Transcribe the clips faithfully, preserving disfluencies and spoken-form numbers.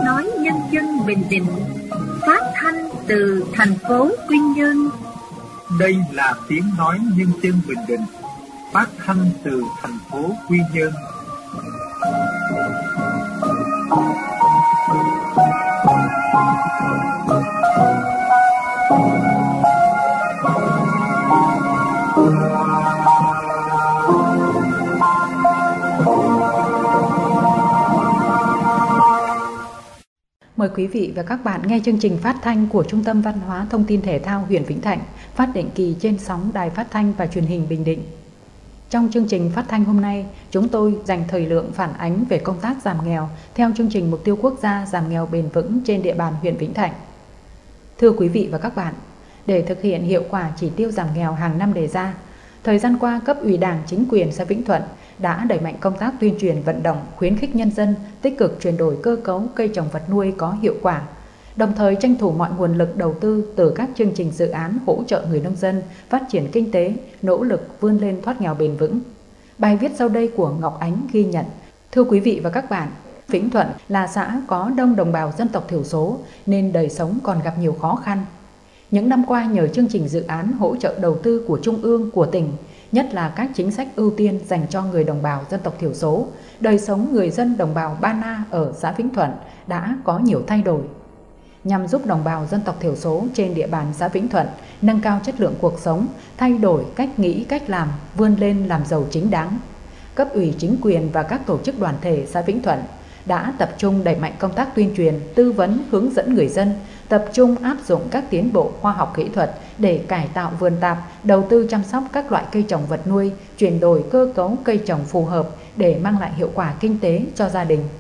nói nhân dân Bình Định, phát thanh từ thành phố Quy Nhơn. Đây là tiếng nói nhân dân Bình Định, phát thanh từ thành phố Quy Nhơn. Mời quý vị và các bạn nghe chương trình phát thanh của Trung tâm Văn hóa Thông tin Thể thao huyện Vĩnh Thạnh, phát định kỳ trên sóng Đài Phát thanh và Truyền hình Bình Định. Trong chương trình phát thanh hôm nay, chúng tôi dành thời lượng phản ánh về công tác giảm nghèo theo chương trình Mục tiêu Quốc gia giảm nghèo bền vững trên địa bàn huyện Vĩnh Thạnh. Thưa quý vị và các bạn, để thực hiện hiệu quả chỉ tiêu giảm nghèo hàng năm đề ra, thời gian qua cấp ủy Đảng, chính quyền xã Vĩnh Thuận đã đẩy mạnh công tác tuyên truyền vận động, khuyến khích nhân dân tích cực chuyển đổi cơ cấu cây trồng vật nuôi có hiệu quả, đồng thời tranh thủ mọi nguồn lực đầu tư từ các chương trình dự án hỗ trợ người nông dân phát triển kinh tế, nỗ lực vươn lên thoát nghèo bền vững. Bài viết sau đây của Ngọc Ánh ghi nhận. Thưa quý vị và các bạn, Vĩnh Thuận là xã có đông đồng bào dân tộc thiểu số nên đời sống còn gặp nhiều khó khăn. Những năm qua nhờ chương trình dự án hỗ trợ đầu tư của Trung ương, của tỉnh, nhất là các chính sách ưu tiên dành cho người đồng bào dân tộc thiểu số, đời sống người dân đồng bào Ba Na ở xã Vĩnh Thuận đã có nhiều thay đổi. Nhằm giúp đồng bào dân tộc thiểu số trên địa bàn xã Vĩnh Thuận nâng cao chất lượng cuộc sống, thay đổi cách nghĩ, cách làm, vươn lên làm giàu chính đáng, cấp ủy chính quyền và các tổ chức đoàn thể xã Vĩnh Thuận đã tập trung đẩy mạnh công tác tuyên truyền, tư vấn, hướng dẫn người dân, tập trung áp dụng các tiến bộ khoa học kỹ thuật để cải tạo vườn tạp, đầu tư chăm sóc các loại cây trồng vật nuôi, chuyển đổi cơ cấu cây trồng phù hợp để mang lại hiệu quả kinh tế cho gia đình.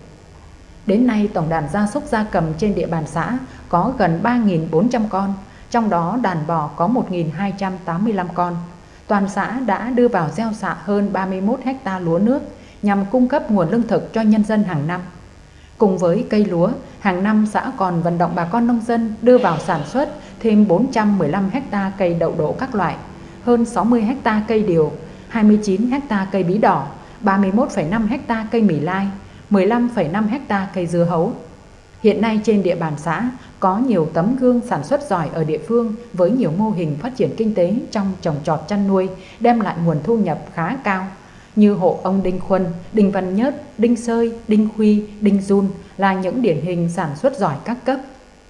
Đến nay, tổng đàn gia súc gia cầm trên địa bàn xã có gần ba nghìn bốn trăm con, trong đó đàn bò có một nghìn hai trăm tám mươi lăm con. Toàn xã đã đưa vào gieo xạ hơn ba mươi mốt héc ta lúa nước nhằm cung cấp nguồn lương thực cho nhân dân hàng năm. Cùng với cây lúa, hàng năm xã còn vận động bà con nông dân đưa vào sản xuất thêm bốn trăm mười lăm héc ta cây đậu đỗ các loại, hơn sáu mươi héc ta cây điều, hai mươi chín héc ta cây bí đỏ, ba mươi mốt phẩy năm héc ta cây mì lai, mười lăm phẩy năm héc ta cây dưa hấu. Hiện nay trên địa bàn xã có nhiều tấm gương sản xuất giỏi ở địa phương với nhiều mô hình phát triển kinh tế trong trồng trọt chăn nuôi, đem lại nguồn thu nhập khá cao, như hộ ông Đinh Khuân, Đinh Văn Nhớt, Đinh Sơi, Đinh Khuy, Đinh Dun là những điển hình sản xuất giỏi các cấp.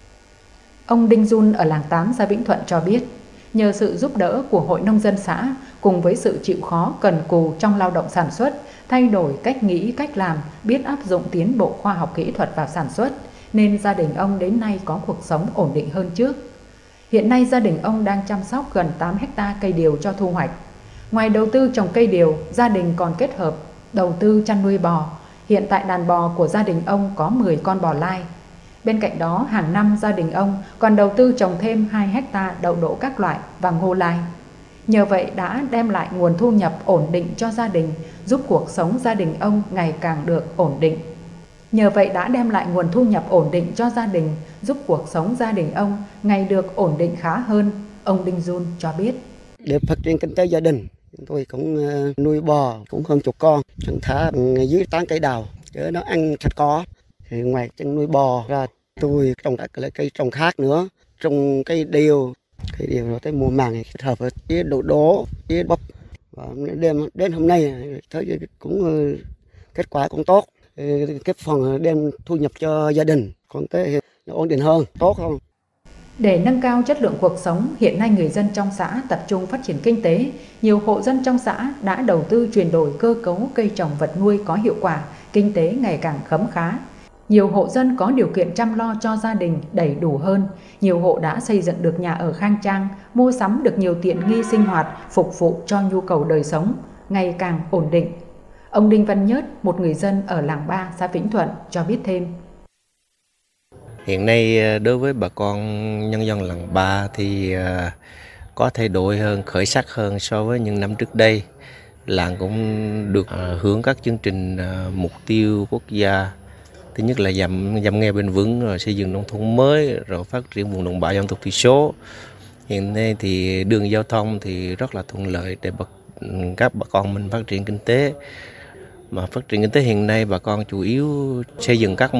Ông Đinh Dun ở làng Tám xã Vĩnh Thuận cho biết, nhờ sự giúp đỡ của hội nông dân xã cùng với sự chịu khó cần cù trong lao động sản xuất, thay đổi cách nghĩ, cách làm, biết áp dụng tiến bộ khoa học kỹ thuật vào sản xuất, nên gia đình ông đến nay có cuộc sống ổn định hơn trước. Hiện nay gia đình ông đang chăm sóc gần tám héc ta cây điều cho thu hoạch. Ngoài đầu tư trồng cây điều, gia đình còn kết hợp đầu tư chăn nuôi bò. Hiện tại đàn bò của gia đình ông có mười con bò lai. Bên cạnh đó, hàng năm gia đình ông còn đầu tư trồng thêm hai héc ta đậu đỗ các loại và ngô lai. Nhờ vậy đã đem lại nguồn thu nhập ổn định cho gia đình, giúp cuộc sống gia đình ông ngày càng được ổn định. Nhờ vậy đã đem lại nguồn thu nhập ổn định cho gia đình, giúp cuộc sống gia đình ông ngày được ổn định khá hơn, ông Đinh Dun cho biết. Để phát triển kinh tế gia đình, chúng tôi cũng nuôi bò cũng hơn chục con, hàng thả dưới tán cây đào để nó ăn sạch cỏ. Thì ngoài chân nuôi bò ra, tôi trồng các cây trồng khác nữa, trồng cây điều, cây điều rồi tới mùa màng kết hợp với đậu đỗ, với bắp. Và đến, đến hôm nay thấy cũng kết quả cũng tốt, cái phần đem thu nhập cho gia đình, còn tới ổn định hơn, tốt hơn. Để nâng cao chất lượng cuộc sống, hiện nay người dân trong xã tập trung phát triển kinh tế. Nhiều hộ dân trong xã đã đầu tư chuyển đổi cơ cấu cây trồng vật nuôi có hiệu quả, kinh tế ngày càng khấm khá. Nhiều hộ dân có điều kiện chăm lo cho gia đình đầy đủ hơn. Nhiều hộ đã xây dựng được nhà ở khang trang, mua sắm được nhiều tiện nghi sinh hoạt, phục vụ cho nhu cầu đời sống, ngày càng ổn định. Ông Đinh Văn Nhớt, một người dân ở làng Ba, xã Vĩnh Thuận cho biết thêm. Hiện nay đối với bà con nhân dân làng Ba thì có thay đổi hơn, khởi sắc hơn so với những năm trước đây. Làng cũng được hưởng các chương trình mục tiêu quốc gia. Thứ nhất là giảm giảm nghèo bền vững, rồi xây dựng nông thôn mới, rồi phát triển vùng đồng bào dân tộc thiểu số. Hiện nay thì đường giao thông thì rất là thuận lợi để các bà con mình phát triển kinh tế. Mà phát triển kinh tế hiện nay bà con chủ yếu xây dựng các mô hình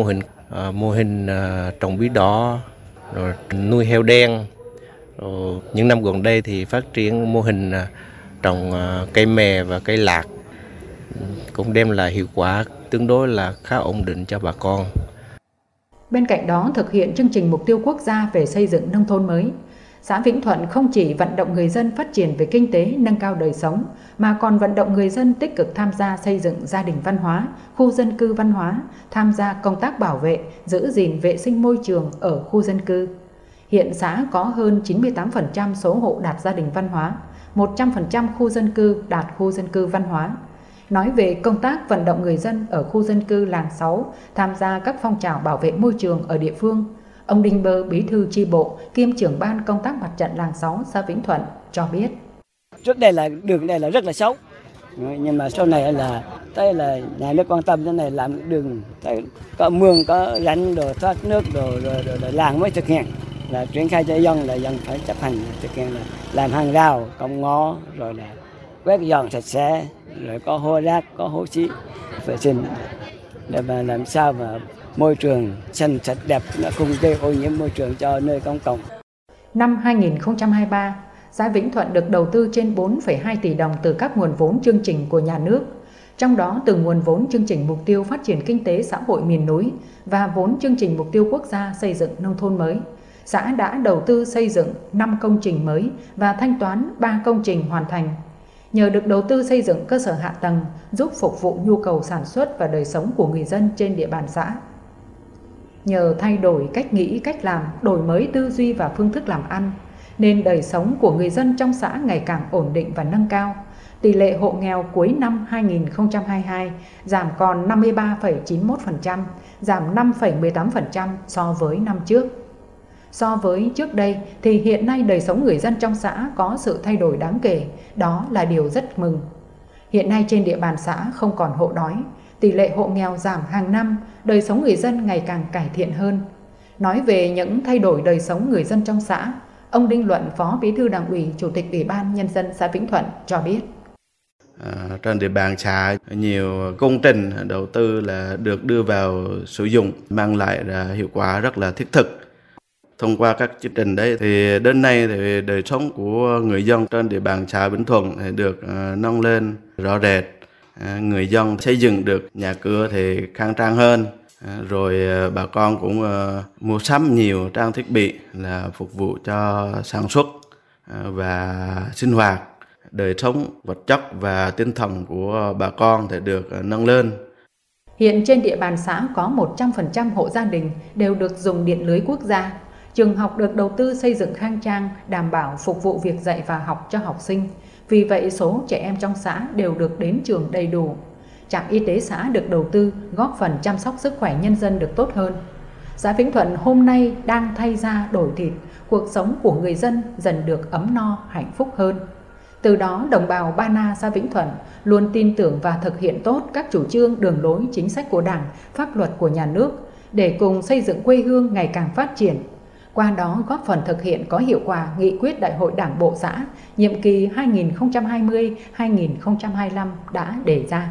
uh, mô hình uh, trồng bí đỏ, rồi nuôi heo đen. Rồi những năm gần đây thì phát triển mô hình uh, trồng uh, cây mè và cây lạc, cũng đem lại hiệu quả tương đối là khá ổn định cho bà con. Bên cạnh đó, thực hiện chương trình mục tiêu quốc gia về xây dựng nông thôn mới, xã Vĩnh Thuận không chỉ vận động người dân phát triển về kinh tế, nâng cao đời sống, mà còn vận động người dân tích cực tham gia xây dựng gia đình văn hóa, khu dân cư văn hóa, tham gia công tác bảo vệ, giữ gìn vệ sinh môi trường ở khu dân cư. Hiện xã có hơn chín mươi tám phần trăm số hộ đạt gia đình văn hóa, một trăm phần trăm khu dân cư đạt khu dân cư văn hóa. Nói về công tác vận động người dân ở khu dân cư làng sáu tham gia các phong trào bảo vệ môi trường ở địa phương, ông Đinh Bơ, bí thư chi bộ kiêm trưởng ban công tác mặt trận làng sáu xã Vĩnh Thuận cho biết. Trước đây là đường này là rất là xấu, nhưng mà sau này là thấy là nhà nước quan tâm cái này làm đường, thấy có mương, có rãnh, đồ thoát nước, đồ rồi, rồi, rồi, rồi làng mới thực hiện là triển khai cho dân, là dân phải chấp hành thực hiện, là làm hàng rào, cổng ngõ, rồi là quét dọn sạch sẽ, rồi có hố rác, có hố xí vệ sinh để mà làm sao mà môi trường xanh sạch đẹp, nó không gây ô nhiễm môi trường cho nơi công cộng. Năm hai nghìn không trăm hai mươi ba, xã Vĩnh Thuận được đầu tư trên bốn phẩy hai tỷ đồng từ các nguồn vốn chương trình của nhà nước, trong đó từ nguồn vốn chương trình mục tiêu phát triển kinh tế xã hội miền núi và vốn chương trình mục tiêu quốc gia xây dựng nông thôn mới. Xã đã đầu tư xây dựng năm công trình mới và thanh toán ba công trình hoàn thành. Nhờ được đầu tư xây dựng cơ sở hạ tầng giúp phục vụ nhu cầu sản xuất và đời sống của người dân trên địa bàn xã. Nhờ thay đổi cách nghĩ, cách làm, đổi mới tư duy và phương thức làm ăn, nên đời sống của người dân trong xã ngày càng ổn định và nâng cao. Tỷ lệ hộ nghèo cuối năm hai nghìn không trăm hai mươi hai giảm còn năm mươi ba phẩy chín mươi mốt phần trăm, giảm năm phẩy mười tám phần trăm so với năm trước. So với trước đây thì hiện nay đời sống người dân trong xã có sự thay đổi đáng kể, đó là điều rất mừng. Hiện nay trên địa bàn xã không còn hộ đói, tỷ lệ hộ nghèo giảm hàng năm, đời sống người dân ngày càng cải thiện hơn. Nói về những thay đổi đời sống người dân trong xã, ông Đinh Luận, Phó Bí thư Đảng ủy, Chủ tịch Ủy ban Nhân dân xã Vĩnh Thuận cho biết. À, trên địa bàn xã nhiều công trình đầu tư là được đưa vào sử dụng, mang lại là hiệu quả rất là thiết thực. Thông qua các chương trình đấy thì đến nay thì đời sống của người dân trên địa bàn xã Vĩnh Thuận thì được uh, nâng lên rõ rệt. Uh, người dân xây dựng được nhà cửa thì khang trang hơn. Uh, rồi uh, bà con cũng uh, mua sắm nhiều trang thiết bị là phục vụ cho sản xuất uh, và sinh hoạt. Đời sống vật chất và tinh thần của bà con thì được uh, nâng lên. Hiện trên địa bàn xã có một trăm phần trăm hộ gia đình đều được dùng điện lưới quốc gia. Trường học được đầu tư xây dựng khang trang, đảm bảo phục vụ việc dạy và học cho học sinh. Vì vậy, số trẻ em trong xã đều được đến trường đầy đủ. Trạm y tế xã được đầu tư, góp phần chăm sóc sức khỏe nhân dân được tốt hơn. Xã Vĩnh Thuận hôm nay đang thay da đổi thịt, cuộc sống của người dân dần được ấm no, hạnh phúc hơn. Từ đó, đồng bào Ba Na xã Vĩnh Thuận luôn tin tưởng và thực hiện tốt các chủ trương, đường lối, chính sách của Đảng, pháp luật của nhà nước để cùng xây dựng quê hương ngày càng phát triển. Qua đó góp phần thực hiện có hiệu quả nghị quyết Đại hội Đảng bộ xã nhiệm kỳ hai nghìn không trăm hai mươi đến hai nghìn không trăm hai mươi lăm đã đề ra.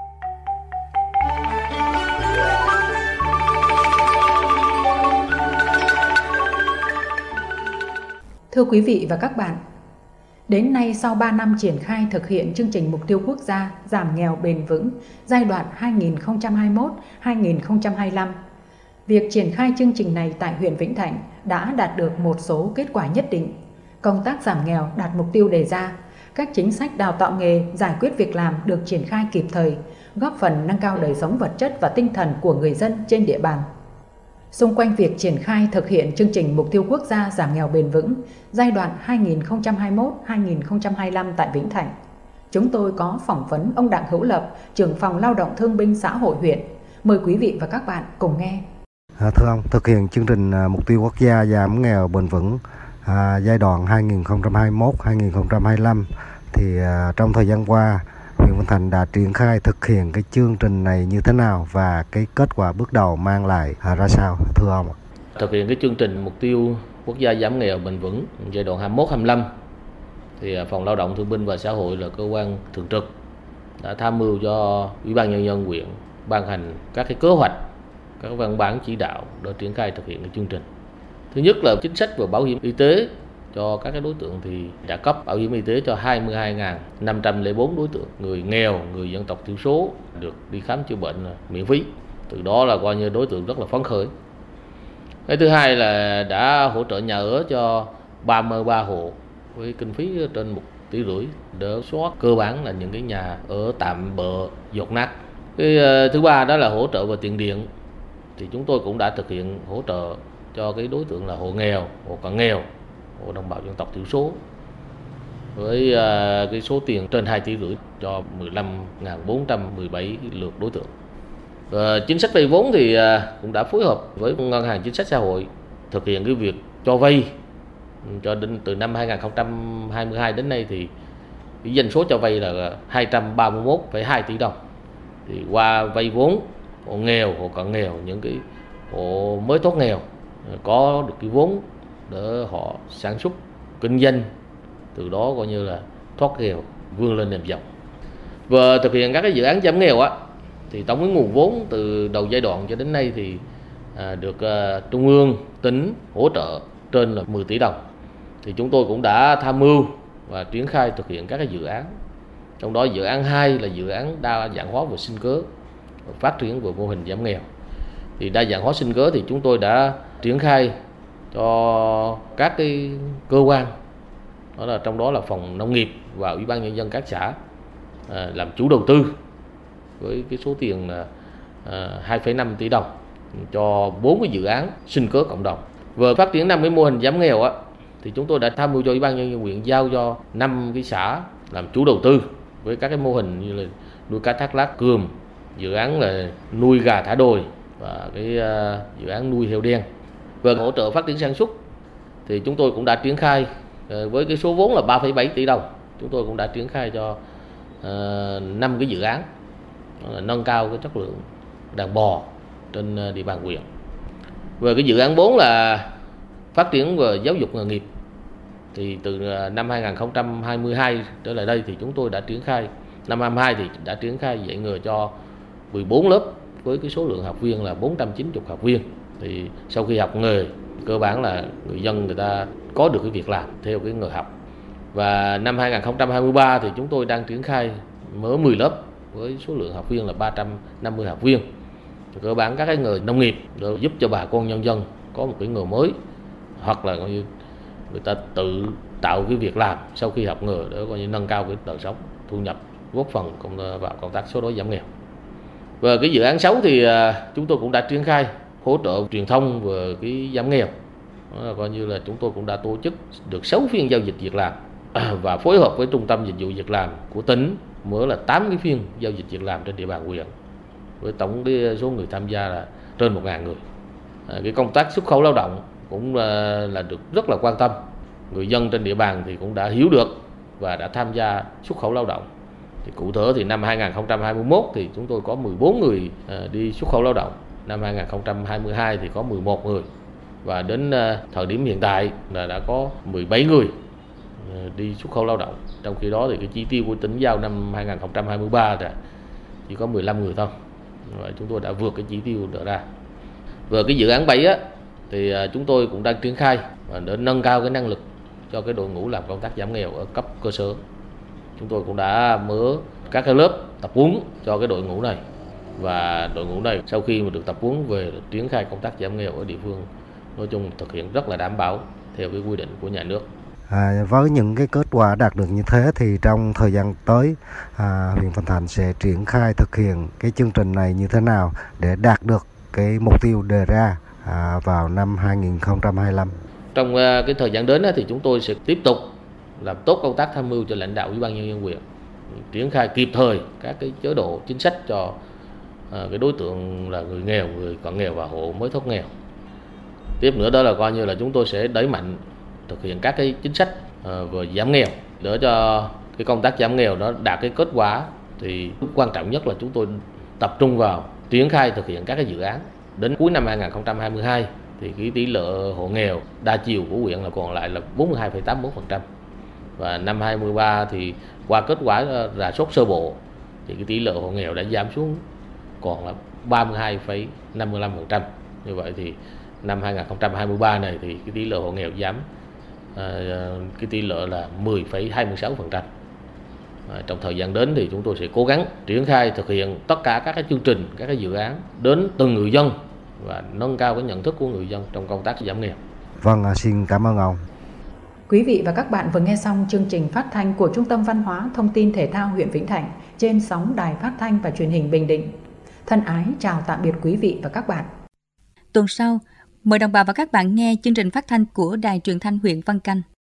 Thưa quý vị và các bạn, đến nay sau ba năm triển khai thực hiện chương trình mục tiêu quốc gia giảm nghèo bền vững giai đoạn hai nghìn không trăm hai mươi mốt đến hai nghìn không trăm hai mươi lăm, việc triển khai chương trình này tại huyện Vĩnh Thạnh đã đạt được một số kết quả nhất định. Công tác giảm nghèo đạt mục tiêu đề ra, các chính sách đào tạo nghề, giải quyết việc làm được triển khai kịp thời, góp phần nâng cao đời sống vật chất và tinh thần của người dân trên địa bàn. Xung quanh việc triển khai thực hiện chương trình mục tiêu quốc gia giảm nghèo bền vững giai đoạn hai nghìn không trăm hai mươi mốt đến hai nghìn không trăm hai mươi lăm tại Vĩnh Thạnh, chúng tôi có phỏng vấn ông Đặng Hữu Lập, trưởng phòng Lao động Thương binh Xã hội huyện. Mời quý vị và các bạn cùng nghe. À, thưa ông, thực hiện chương trình à, mục tiêu quốc gia giảm nghèo bền vững à, giai đoạn hai nghìn không trăm hai mươi mốt đến hai nghìn không trăm hai mươi lăm thì à, trong thời gian qua huyện Vĩnh Thạnh đã triển khai thực hiện cái chương trình này như thế nào và cái kết quả bước đầu mang lại à, ra sao, thưa ông? Thực hiện cái chương trình mục tiêu quốc gia giảm nghèo bền vững giai đoạn hai mươi mốt đến hai mươi lăm thì Phòng Lao động Thương binh và Xã hội là cơ quan thường trực đã tham mưu cho Ủy ban Nhân dân huyện ban hành các cái kế hoạch, các văn bản chỉ đạo để triển khai thực hiện cái chương trình. Thứ nhất là chính sách về bảo hiểm y tế cho các cái đối tượng thì đã cấp bảo hiểm y tế cho hai mươi hai nghìn năm trăm lẻ bốn đối tượng người nghèo, người dân tộc thiểu số được đi khám chữa bệnh miễn phí. Từ đó là coi như đối tượng rất là phấn khởi. Cái thứ hai là đã hỗ trợ nhà ở cho ba mươi ba hộ với kinh phí trên một tỷ rưỡi để soát cơ bản là những cái nhà ở tạm bợ dột nát. Cái thứ ba đó là hỗ trợ về tiền điện, thì chúng tôi cũng đã thực hiện hỗ trợ cho cái đối tượng là hộ nghèo, hộ cận nghèo, hộ đồng bào dân tộc thiểu số với cái số tiền trên hai tỷ rưỡi cho mười lăm nghìn bốn trăm mười bảy lượt đối tượng. Và chính sách vay vốn thì cũng đã phối hợp với Ngân hàng Chính sách Xã hội thực hiện cái việc cho vay cho đến từ năm hai nghìn không trăm hai mươi hai đến nay thì cái doanh số cho vay là hai trăm ba mươi mốt phẩy hai tỷ đồng. Thì qua vay vốn hộ nghèo, hộ cận nghèo, những cái hộ mới thoát nghèo có được cái vốn để họ sản xuất kinh doanh, từ đó coi như là thoát nghèo vươn lên làm giàu. Và thực hiện các cái dự án giảm nghèo á thì tổng cái nguồn vốn từ đầu giai đoạn cho đến nay thì à, được à, trung ương, tỉnh hỗ trợ trên là mười tỷ đồng. Thì chúng tôi cũng đã tham mưu và triển khai thực hiện các cái dự án. Trong đó dự án hai là dự án đa dạng hóa về sinh kế, phát triển về mô hình giảm nghèo. Thì đa dạng hóa sinh kế thì chúng tôi đã triển khai cho các cái cơ quan, đó là trong đó là phòng nông nghiệp và ủy ban nhân dân các xã à, làm chủ đầu tư với cái số tiền là à, hai phẩy năm tỷ đồng cho bốn cái dự án sinh kế cộng đồng. Về phát triển năm cái mô hình giảm nghèo á thì chúng tôi đã tham mưu cho ủy ban nhân dân huyện giao cho năm cái xã làm chủ đầu tư với các cái mô hình như là nuôi cá thác lác cườm, dự án là nuôi gà thả đồi và cái uh, dự án nuôi heo đen. Về hỗ trợ phát triển sản xuất thì chúng tôi cũng đã triển khai uh, với cái số vốn là ba phẩy bảy tỷ đồng. Chúng tôi cũng đã triển khai cho năm uh, cái dự án là nâng cao cái chất lượng đàn bò trên uh, địa bàn huyện. Về cái dự án bốn là phát triển về giáo dục nghề nghiệp thì từ năm hai nghìn không trăm hai mươi hai trở lại đây thì chúng tôi đã triển khai, năm hai nghìn không trăm hai mươi hai thì đã triển khai dạy nghề cho mười bốn lớp với cái số lượng học viên là bốn trăm chín mươi học viên. Thì sau khi học nghề cơ bản là người dân người ta có được cái việc làm theo cái nghề học. Và năm hai nghìn không trăm hai mươi ba thì chúng tôi đang triển khai mở mười lớp với số lượng học viên là ba trăm năm mươi học viên. Thì cơ bản các cái nghề nông nghiệp để giúp cho bà con nhân dân có một cái nghề mới, hoặc là coi như người ta tự tạo cái việc làm sau khi học nghề để coi như nâng cao cái đời sống, thu nhập, góp phần công vào công tác xóa đói giảm nghèo. Về cái dự án sáu thì chúng tôi cũng đã triển khai hỗ trợ truyền thông về cái giảm nghèo. Đó là coi như là chúng tôi cũng đã tổ chức được sáu phiên giao dịch việc làm và phối hợp với trung tâm dịch vụ việc làm của tỉnh mở là tám cái phiên giao dịch việc làm trên địa bàn huyện với tổng cái số người tham gia là trên một nghìn người. À, cái công tác xuất khẩu lao động cũng là, là được rất là quan tâm. Người dân trên địa bàn thì cũng đã hiểu được và đã tham gia xuất khẩu lao động. Thì cụ thể thì năm hai nghìn không trăm hai mươi mốt thì chúng tôi có mười bốn người à, đi xuất khẩu lao động. Năm hai nghìn không trăm hai mươi hai thì có mười một người. Và đến à, thời điểm hiện tại là đã có mười bảy người à, đi xuất khẩu lao động. Trong khi đó thì cái chỉ tiêu của tỉnh giao năm hai nghìn không trăm hai mươi ba là chỉ có mười lăm người thôi. Và chúng tôi đã vượt cái chỉ tiêu đưa ra. Về cái dự án bảy á, thì à, chúng tôi cũng đang triển khai để nâng cao cái năng lực cho cái đội ngũ làm công tác giảm nghèo ở cấp cơ sở. Chúng tôi cũng đã mở các cái lớp tập huấn cho cái đội ngũ này, và đội ngũ này sau khi mà được tập huấn về triển khai công tác giảm nghèo ở địa phương, nói chung thực hiện rất là đảm bảo theo cái quy định của nhà nước. À, với những cái kết quả đạt được như thế thì trong thời gian tới à, huyện Vĩnh Thạnh sẽ triển khai thực hiện cái chương trình này như thế nào để đạt được cái mục tiêu đề ra à, vào năm hai nghìn không trăm hai mươi lăm. Trong uh, cái thời gian đến thì chúng tôi sẽ tiếp tục làm tốt công tác tham mưu cho lãnh đạo ủy ban nhân dân huyện, triển khai kịp thời các cái chế độ chính sách cho uh, cái đối tượng là người nghèo, người cận nghèo và hộ mới thoát nghèo. Tiếp nữa đó là coi như là chúng tôi sẽ đẩy mạnh thực hiện các cái chính sách uh, về giảm nghèo để cho cái công tác giảm nghèo đó đạt cái kết quả. Thì quan trọng nhất là chúng tôi tập trung vào triển khai thực hiện các cái dự án. Đến cuối năm hai nghìn không trăm hai mươi hai thì cái tỷ lệ hộ nghèo đa chiều của huyện là còn lại là bốn mươi hai phẩy tám mươi mốt phần trăm. Và năm hai nghìn không trăm hai mươi ba thì qua kết quả rà soát sơ bộ thì cái tỷ lệ hộ nghèo đã giảm xuống còn là ba mươi hai phẩy năm mươi lăm phần trăm. Như vậy thì năm hai nghìn không trăm hai mươi ba này thì cái tỷ lệ hộ nghèo giảm à, cái tỷ lệ là mười phẩy hai mươi sáu phần trăm. À, trong thời gian đến thì chúng tôi sẽ cố gắng triển khai thực hiện tất cả các cái chương trình, các cái dự án đến từng người dân và nâng cao cái nhận thức của người dân trong công tác giảm nghèo. Vâng, xin cảm ơn ông. Quý vị và các bạn vừa nghe xong chương trình phát thanh của Trung tâm Văn hóa Thông tin Thể thao huyện Vĩnh Thạnh trên sóng Đài Phát thanh và Truyền hình Bình Định. Thân ái chào tạm biệt quý vị và các bạn. Tuần sau, mời đồng bào và các bạn nghe chương trình phát thanh của Đài Truyền thanh huyện Văn Canh.